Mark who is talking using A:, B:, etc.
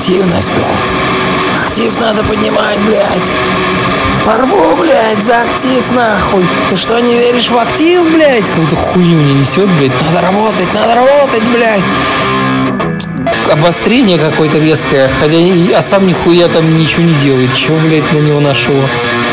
A: активность, блядь. Актив надо поднимать, блядь. Порву, блядь, за актив, нахуй. Ты что, не веришь в актив, блядь? Какую-то хуйню не несет, блядь. Надо работать, блядь. Обострение какое-то резкое. Хотя, а сам нихуя там ничего не делает. Чего, блядь, на него нашел?